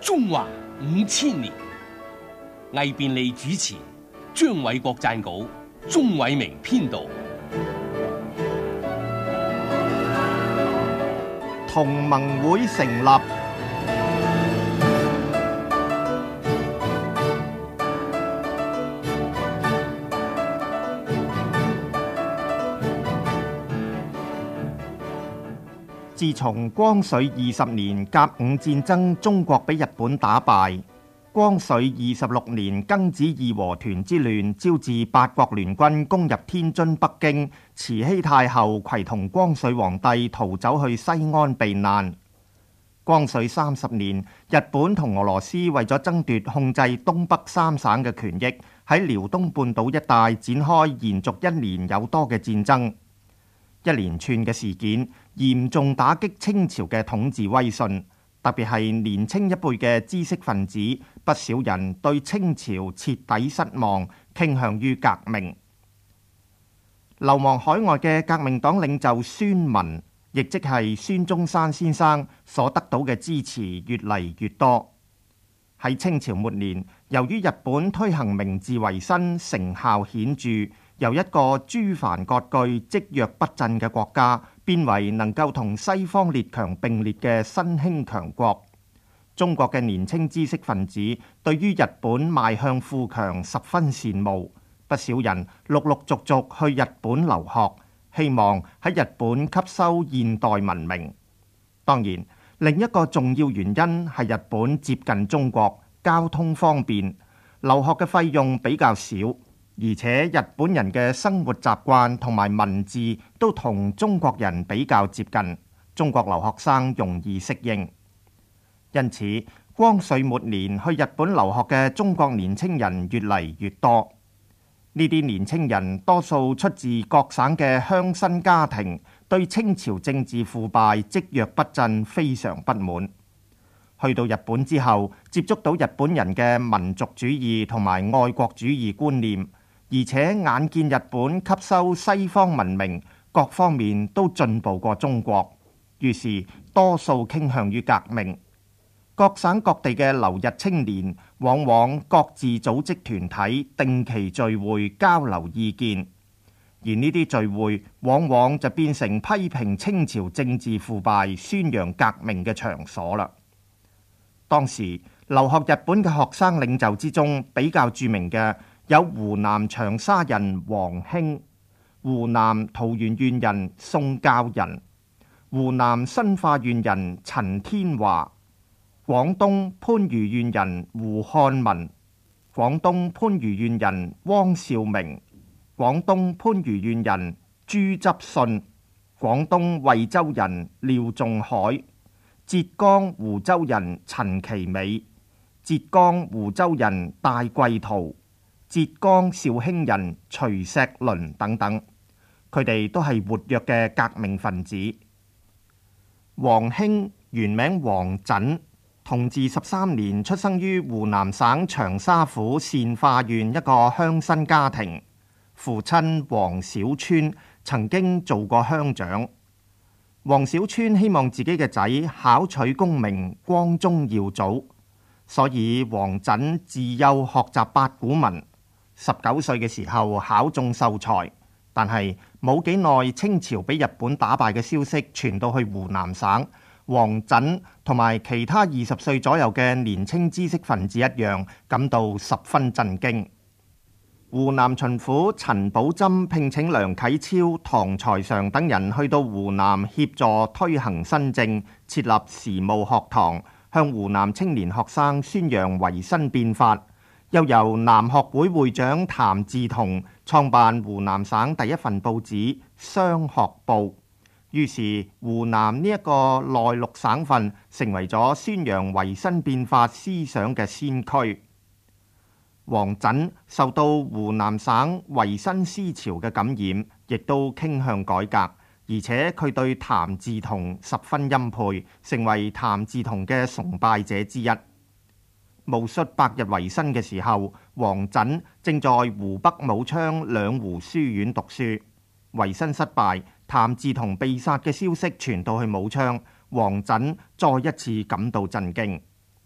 中華5000年，魏便利主持，張偉國撰稿，鍾偉明編導。 同盟會成立。自從光緒20年甲午戰爭中國俾日本打敗，光緒26年庚子義和團之亂招致八國聯軍攻入天津、北京，慈禧太后攜同光緒皇帝逃走去西安避難。光緒30年，日本同俄羅斯為咗爭奪控制東北三省嘅權益，喺遼東半島一帶展開延續1年有多嘅戰爭。一連串嘅事件嚴重打擊清朝嘅統治威信，特別係年青一輩嘅知識分子，不少人對清朝徹底失望，傾向於革命。流亡海外嘅革命黨領袖孫文，亦即係孫中山先生所得到嘅支持越嚟越多。喺清朝末年，由於日本推行明治維新，成效顯著，由一個諸藩割據、積弱不振嘅國家，變為能夠同西方列強並列嘅新興強國。中國嘅年輕知識分子對於日本邁向富強十分羨慕，不少人陸陸續續去日本留學，希望喺日本吸收現代文明。當然，另一個重要原因係日本接近中國，交通方便，留學嘅費用比較少。而且日本人嘅生活習慣同埋文字都同中國人比較接近，中國留學生容易適應。因此，光緒末年去日本留學嘅中國年青人越嚟越多。呢啲年青人多數出自各省嘅鄉紳家庭，對清朝政治腐敗、積弱不振非常不滿。去到日本之後，接觸到日本人嘅民族主義同埋愛國主義觀念，而且眼見日本吸收西方文明，各方面都進步過中國，於是多數傾向於革命。各省各地嘅留日青年往往各自組織團體，定期聚會交流意見，而呢啲聚會往往就變成批評清朝政治腐敗、宣揚革命嘅場所啦。當時留學日本嘅學生領袖之中，比較著名嘅有湖南長沙人黃興、湖南桃源縣人宋教仁、湖南新化縣人陳天華、廣東番禺縣人胡漢民、廣東番禺縣人汪兆明、廣東番禺縣人朱執信、廣東惠州人廖仲海、浙江湖州人陳其美、浙江湖州人戴季陶、浙江紹興人徐錫麟等等，佢哋都係活躍嘅革命分子。黃興原名黃缜，同治13年出生於湖南省長沙府善化縣一個鄉紳家庭，父親黃小川曾經做過鄉長。黃小川希望自己嘅仔考取功名，光宗耀祖，所以黃缜自幼學習八股文。19歲嘅時候考中秀才，但係冇幾耐，清朝俾日本打敗嘅消息傳到去湖南省。黃缜同埋其他20歲左右嘅年輕知識分子一樣，感到十分震驚。湖南巡撫陳寶箴聘請梁啟超、唐才常等人去到湖南協助推行新政，設立時務學堂，向湖南青年學生宣揚維新變法。又由南學會會長譚嗣同創辦湖南省第一份報紙《商學報》。於是湖南呢一個內陸省份成為咗宣揚維新變法思想嘅先驅。黃缜受到湖南省維新思潮嘅感染，亦都傾向改革，而且佢對譚嗣同十分欽佩，成為譚嗣同嘅崇拜者之一。戊戌百日維新嘅時候，黃缜正在湖北武昌兩湖書院讀書。維新失敗，譚嗣同被殺嘅消息傳到去武昌，黃缜再一次感到震驚。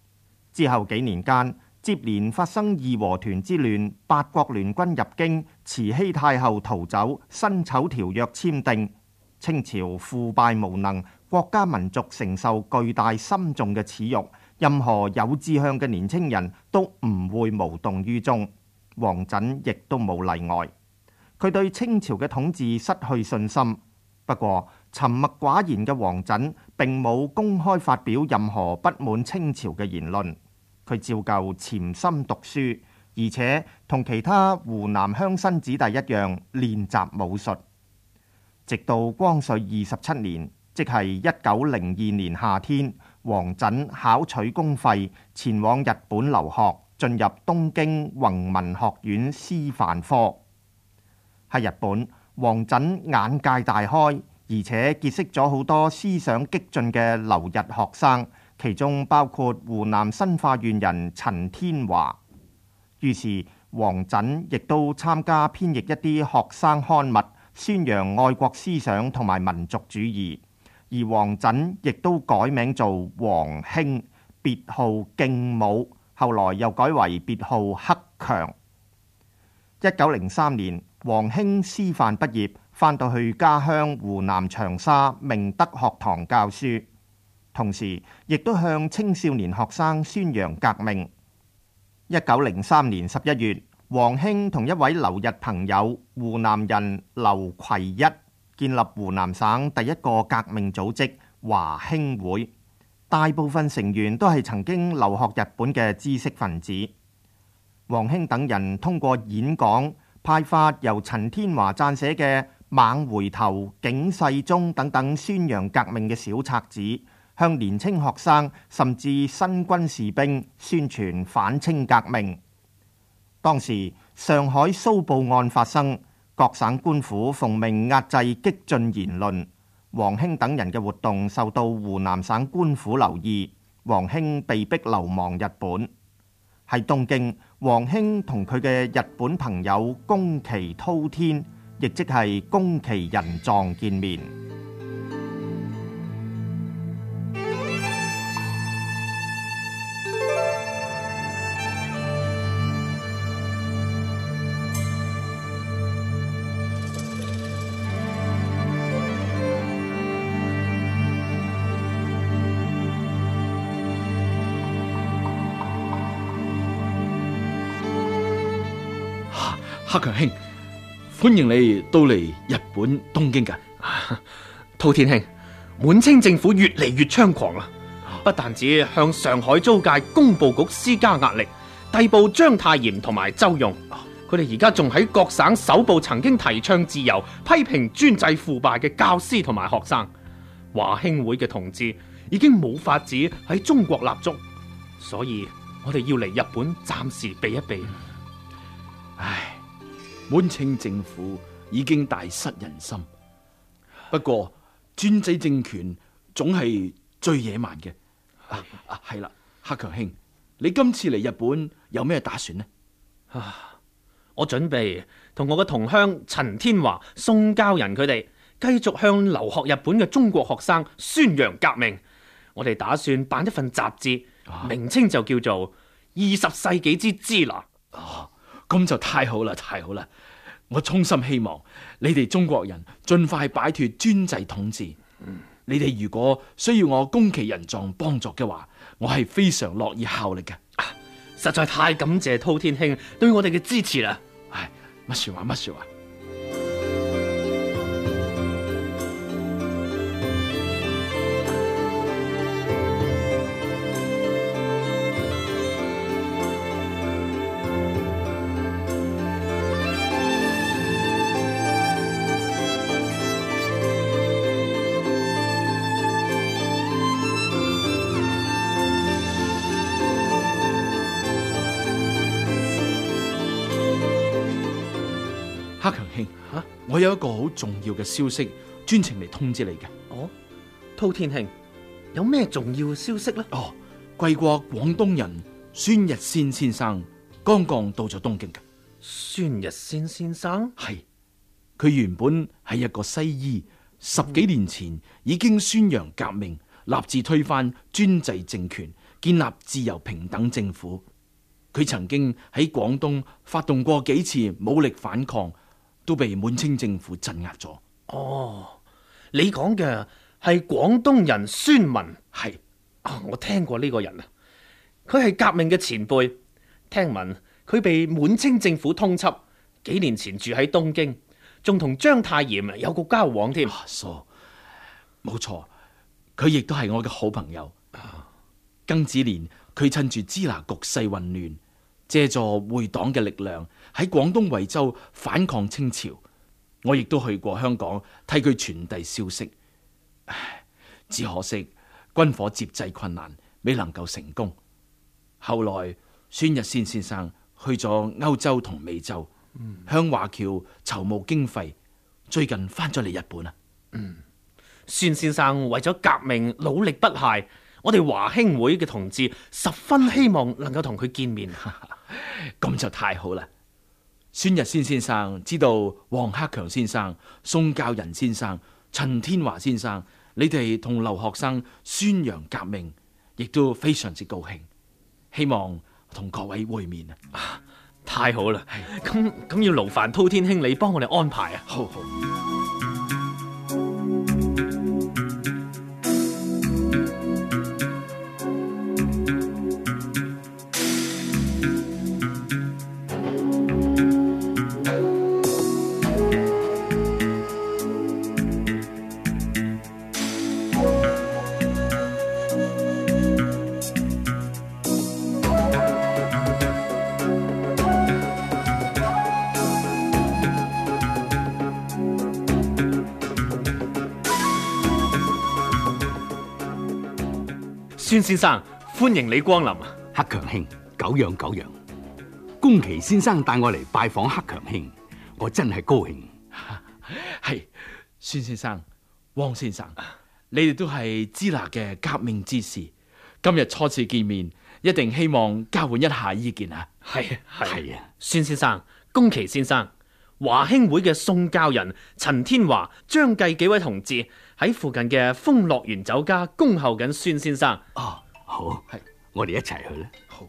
之後幾年間，接連發生義和團之亂、八國聯軍入京、慈禧太后逃走、辛丑條約簽訂，清朝腐敗無能，國家民族承受巨大深重嘅恥辱，任何有志向嘅年青人都唔會無動於衷。王稹亦都冇例外，佢對清朝嘅統治失去信心。不過沉默寡言嘅王稹並冇公開發表任何不滿清朝嘅言論，佢照舊潛心讀書，而且同其他湖南鄉紳子弟一樣練習武術。直到光緒27年，即係1902年夏天，王稹考取公費前往日本留學，進入東京弘文學院師範科。喺日本，王稹眼界大開，而且結識咗好多思想激進嘅留日學生，其中包括湖南新化縣人陳天華。於是王稹亦都參加編譯一啲學生刊物，宣揚愛國思想同埋民族主義。而王稹亦都改名做王興，別號敬武，後來又改為別號克強。1903年，王興師範畢業，返到去家鄉湖南長沙明德學堂教書，同時亦都向青少年學生宣揚革命。1903年11月，王興同一位留日朋友湖南人劉奎一建立湖南省第一個革命組織華興會，大部分成員都係曾經留學日本嘅知識分子。王興等人通過演講，派發由陳天華撰寫嘅《猛回頭》《警世宗》等等宣揚革命嘅小冊子，向年青學生甚至新軍士兵宣傳反清革命。當時上海蘇報案發生，各省官府奉命壓制激進言論，王興等人嘅活動受到湖南省官府留意，王興被逼流亡日本。喺東京，王興同佢嘅日本朋友宮崎滔天，亦即係宮崎人藏見面。 克強兄，歡迎你到嚟日本東京㗎。 滔天兄，滿清政府越嚟越猖狂啦，不但止向上海租界工部局施加壓力，逮捕章太炎同埋周用，佢哋而家仲喺各省搜捕曾經提倡自由、批評專制腐敗嘅教師同埋學生。華興會嘅同志已經冇法子喺中國立足，所以我哋要嚟日本暫時避一避。 唉，滿清政府已經大失人心，不過專制政權總係最野蠻嘅。係啦，克強兄，你今次嚟日本有咩打算呢？ 我準備同我嘅同鄉陳天華、宋教仁佢哋繼續向留學日本嘅中國學生宣揚革命。我哋打算辦一份雜誌，名稱就叫做《20世紀之支那》。 咁就太好啦，太好啦！我衷心希望你哋中國人盡快擺脫專制統治。你哋如果需要我宮崎人藏幫助嘅話，我係非常樂意效力嘅。 實在太感謝滔天兄對我哋嘅支持啦！ 唉，乜說話乜說話。克強兄，我有一個好重要嘅消息，專程嚟通知你嘅。 哦，滔天兄，有咩重要嘅消息呢？ 貴國廣東人孫逸仙先生剛剛到咗東京嘅。 孫逸仙先生？ 係，佢原本係一個西醫，10幾年前已經宣揚革命，立志推翻專制政權， 建立自由平等政府。佢曾經喺廣東發動過幾次武力反抗，都被滿清政府鎮壓咗。 哦，你講嘅係廣東人孫文。 係我聽過呢個人啊，佢係革命嘅前輩。聽聞佢被滿清政府通緝，幾年前住喺東京，仲同章太炎有個交往添。 傻，冇錯，佢亦都係我嘅好朋友。庚子年，佢趁住支那局勢混亂，借助會黨嘅力量喺廣東惠州反抗清朝。我亦都去過香港替佢傳遞消息。只可惜軍火接濟困難，未能夠成功。後來孫逸仙先生去咗歐洲同美洲，向華僑籌募經費，最近翻咗嚟日本啊。 孫先生為咗革命努力不懈，我哋華興會嘅同志十分希望能夠同佢見面。 咁就太好啦！孫逸仙先生知道黃克強先生、宋教仁先生、陳天華先生，你哋同留學生宣揚革命，亦都非常之高興，希望同各位會面啊！ 太好啦！咁要勞煩滔天兄你幫我哋安排啊！ 好好。 孫先生，歡迎你光臨。 克強兄，久仰久仰。宮崎先生帶我嚟拜訪克強兄，我真係高興。 係孫先生、汪先生，你哋都係支那嘅革命之士，今日初次見面，一定希望交換一下意見啊！ 係啊， 孫先生、宮崎先生，華興會嘅宋教仁、陳天華、張繼幾位同志喺附近嘅豐樂園酒家恭候緊孫先生。 哦，好，係，我哋一齊去啦。 好。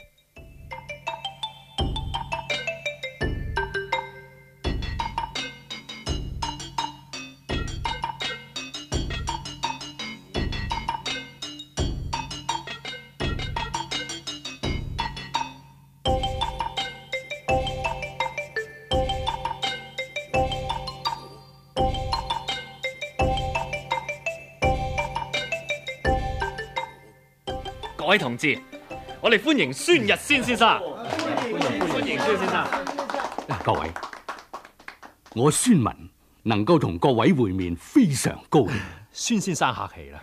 各位同志，我哋歡迎孫逸仙先生。歡迎孫先生。 各位，我孫文能夠同各位會面，非常高興。 孫先生客氣啦。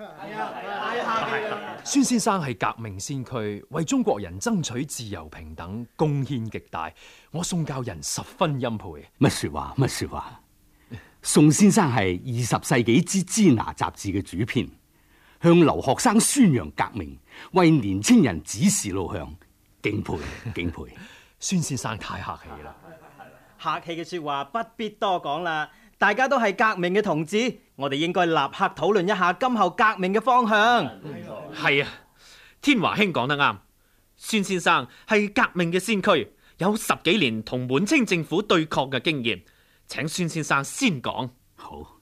孫先生係革命先驅，為中國人爭取自由平等貢獻極大，我宋教仁十分欽佩。 乜說話？乜說話？宋先生係20世紀之支那雜誌嘅主編，向留學生宣揚革命，為年青人指示路向，敬佩敬佩。 孫先生太客氣啦， 客氣嘅說話不必多講啦。大家都係革命嘅同志，我哋應該立刻討論一下今後革命嘅方向。 係啊，天華兄講得啱。孫先生係革命嘅先驅，有10幾年同滿清政府對抗嘅經驗，請孫先生先講。 好，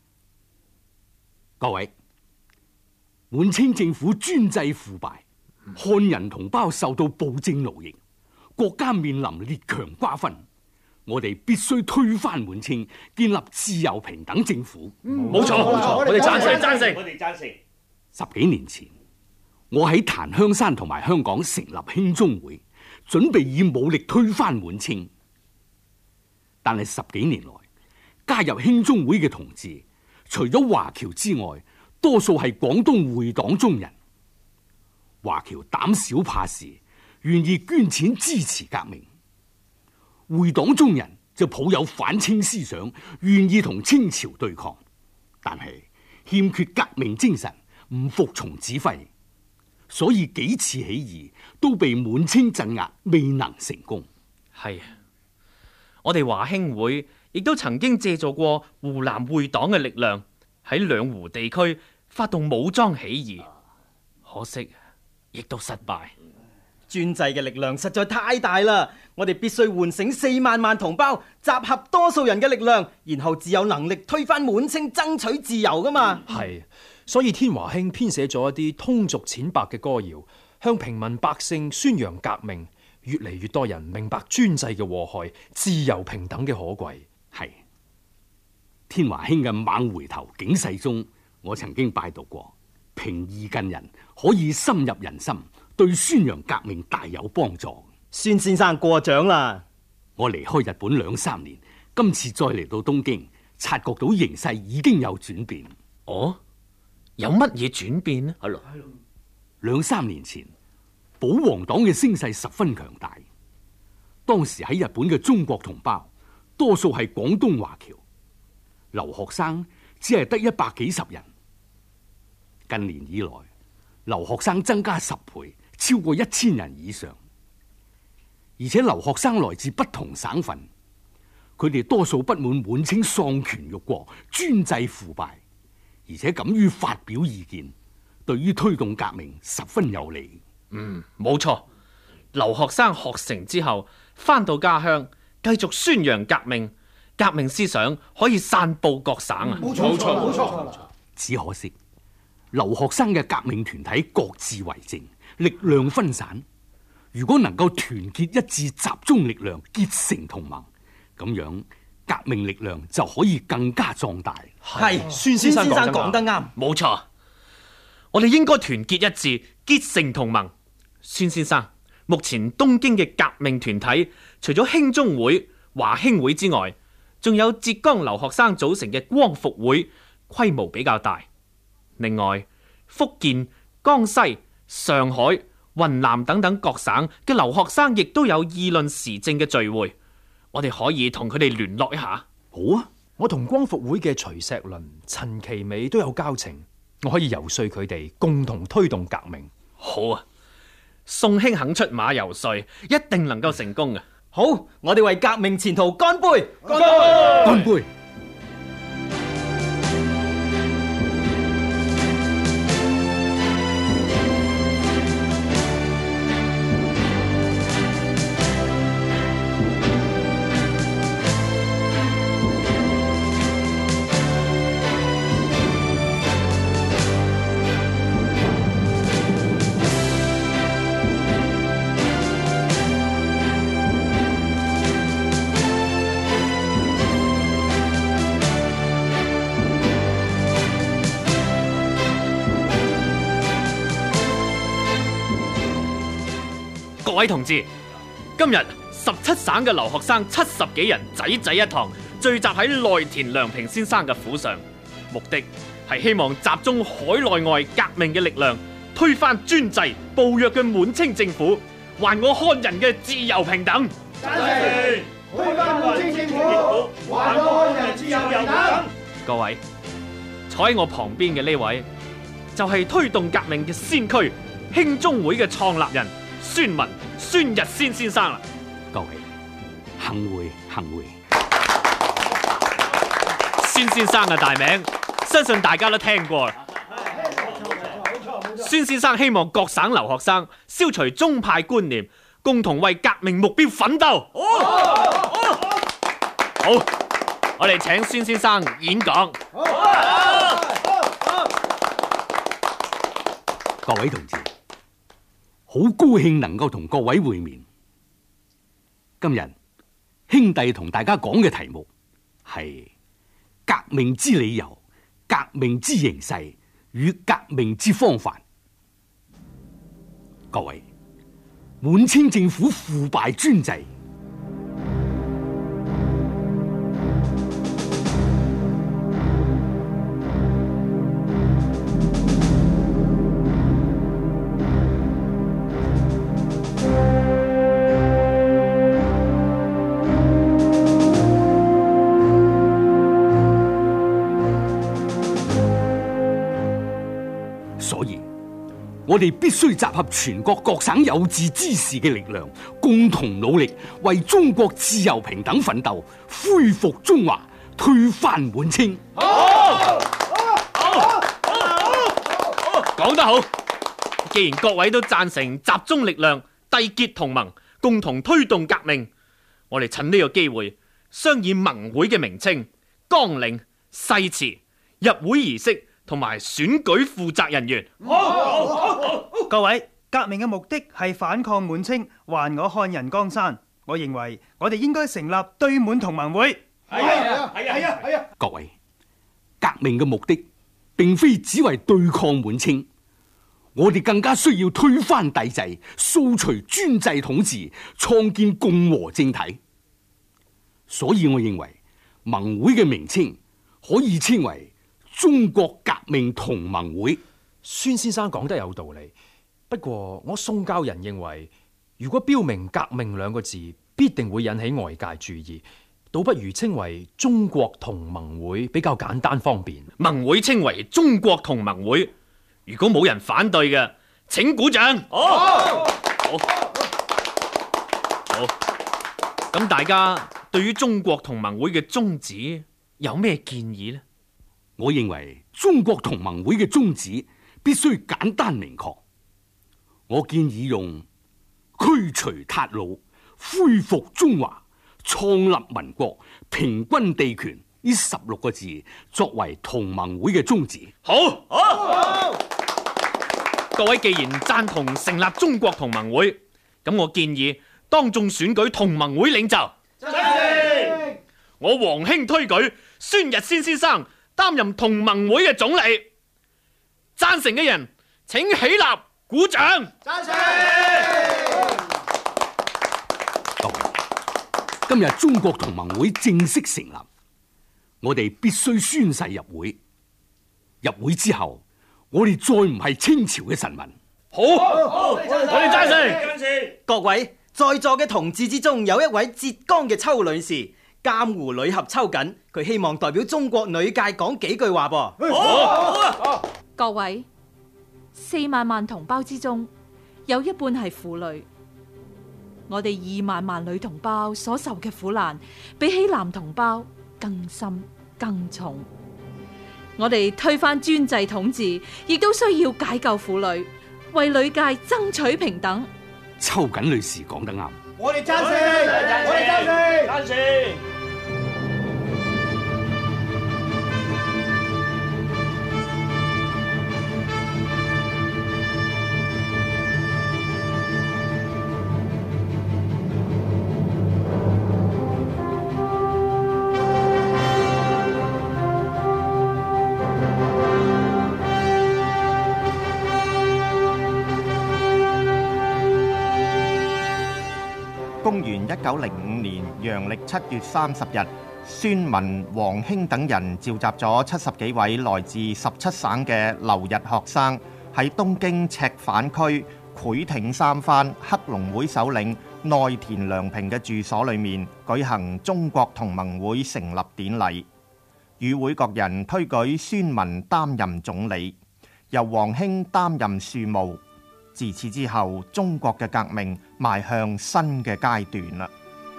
各位。滿清政府專制腐敗，漢人同胞受到暴政奴役，國家面臨列強瓜分，我哋必須推翻滿清，建立自由平等政府。 冇錯，我哋贊成。 我哋贊成。10幾年前，我喺檀香山同埋香港成立興中會，準備以武力推翻滿清。但係10幾年來，加入興中會嘅同志，除咗華僑之外，多數係廣東會黨中人。華僑膽小怕事，願意捐錢支持革命；會黨中人就抱有反清思想，願意同清朝對抗，但係欠缺革命精神，唔服從指揮，所以幾次起義都被滿清鎮壓，未能成功。 係，我哋華興會亦都曾經借助過湖南會黨嘅力量，喺兩湖地區發動武裝起義，可惜亦都失敗。 專制嘅力量實在太大啦，我哋必須喚醒4萬萬同胞，集合多數人嘅力量，然後至有能力推翻滿清，爭取自由噶嘛。 係，所以天華兄編寫咗一啲通俗淺白嘅歌謠，向平民百姓宣揚革命，越嚟越多人明白專制嘅禍害，自由平等嘅可貴。 係天華兄嘅猛回頭警世中，我曾經拜讀過，平易近人，可以深入人心，對宣揚革命大有幫助。 孫先生過獎啦！ 我離開日本2、3年，今次再嚟到東京，察覺到形勢已經有轉變。 哦，有乜嘢轉變呢？ 係咯，2、3年前，保皇黨嘅聲勢十分強大。當時喺日本嘅中國同胞，多數係廣東華僑，留學生只係得100幾十人。近年以來，留學生增加10倍，超過1000人以上。而且留學生來自不同省份，佢哋多數不滿滿清喪權辱國、專制腐敗，而且敢於發表意見，對於推動革命十分有利。 冇錯。留學生學成之後，返到家鄉繼續宣揚革命，革命思想可以散佈各省啊！ 冇錯。 只可惜留學生嘅革命團體各自為政，力量分散。如果能夠團結一致，集中力量，結成同盟，咁樣革命力量就可以更加壯大。 係，孫先生講得啱。 冇錯，我哋應該團結一致，結成同盟。孫先生，目前東京嘅革命團體，除咗興中會、華興會之外，仲有浙江留學生組成嘅光復會，規模比較大。另外，福建、江西、上海、雲南等等各省嘅留學生亦都有議論時政嘅聚會，我哋可以同佢哋聯絡一下。 好啊， 我同光復會嘅徐錫麟、陳其美都有交情，我可以遊說佢哋共同推動革命。 好啊，宋兄肯出馬遊說，一定能夠成功嘅。 好，我哋為革命前途乾杯！ 乾杯！ 各位同志，今日17省嘅留學生70幾人仔一堂，聚集喺內田良平先生嘅府上，目的係希望集中海內外革命嘅力量，推翻專制暴虐嘅滿清政府，還我漢人嘅自由平等。 贊成！推翻滿清政府，還我漢人自由平等。 各位，坐喺我旁邊嘅呢位，就係推動革命嘅先驅，興中會嘅創立人孫文、孫逸仙先生啦。 各位，幸會。 孫先生嘅大名，相信大家都聽過啦。孫先生希望各省留學生消除宗派觀念，共同為革命目標奮鬥。好，我哋請孫先生演講。 各位同志，好高興能夠同各位會面。今日兄弟同大家講嘅題目係革命之理由、革命之形勢與革命之方法。各位，滿清政府腐敗專制，所以我哋必須集合全國各省有志之士嘅力量，共同努力為中國自由平等奮鬥，恢復中華，推翻滿清。 講得好， 既然各位都贊成集中力量締結同盟，共同推動革命，我哋趁呢個機會商議盟會嘅名稱、綱領、誓詞、入會儀式同埋選舉負責人員。 各位，革命嘅目的係反抗滿清，還我漢人江山。我認為我哋應該成立對滿同盟會。係啊！ 各位，革命嘅目的並非只為對抗滿清，我哋更加需要推翻帝制，掃除專制統治，創建共和政體。所以我認為盟會嘅名稱可以稱為中國革命同盟會。 孫先生講得有道理，不過我宋教仁認為，如果標明革命兩個字，必定會引起外界注意，倒不如稱為中國同盟會比較簡單方便。 盟會稱為中國同盟會，如果冇人反對嘅，請鼓掌。好。咁大家對於中國同盟會嘅宗旨有咩建議呢？ 我認為中國同盟會嘅宗旨必須簡單明確。我建議用驅除韃虜、恢復中華、創立民國、平均地權呢16個字作為同盟會嘅宗旨。 好。各位既然贊同成立中國同盟會，咁我建議當眾選舉同盟會領袖。我黃興推舉孫逸仙先生擔任同盟會嘅總理。贊成嘅人請起立鼓掌。 贊成。今日中國同盟會正式成立，我哋必須宣誓入會。入會之後，我哋再唔係清朝嘅臣民。 好，我哋贊成。 各位在座嘅同志之中，有一位浙江嘅邱女士，監湖女俠秋瑾，佢希望代表中國女界講幾句話噃。 好。各位，4萬萬同胞之中，有一半係婦女。我哋2萬萬女同胞所受嘅苦難，比起男同胞更深更重。我哋推翻專制統治，亦都需要解救婦女，為女界爭取平等。 秋瑾女士講得啱， 我哋贊成，贊成。 公元1905年陽曆7月30日，孫文、黃興等人召集咗70幾位來自17省嘅留日學生，喺東京赤坂區虬町三藩黑龍會首領內田良平嘅住所裏面舉行中國同盟會成立典禮。與會各人推舉孫文擔任總理，由黃興擔任庶務。自此之後，中國嘅革命邁向新嘅階段啦。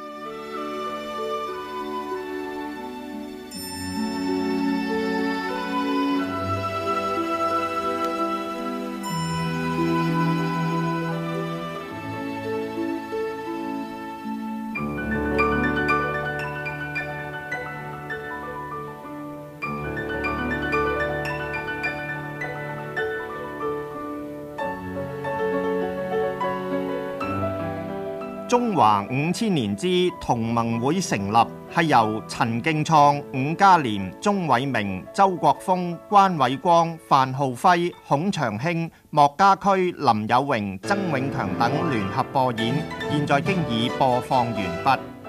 中華5000年之同盟會成立，係由陳敬創、伍嘉廉、鍾偉明、周國峰、關偉光、范浩輝、孔長興、莫家駒、林有榮、曾永強等聯合播演，現在經已播放完畢。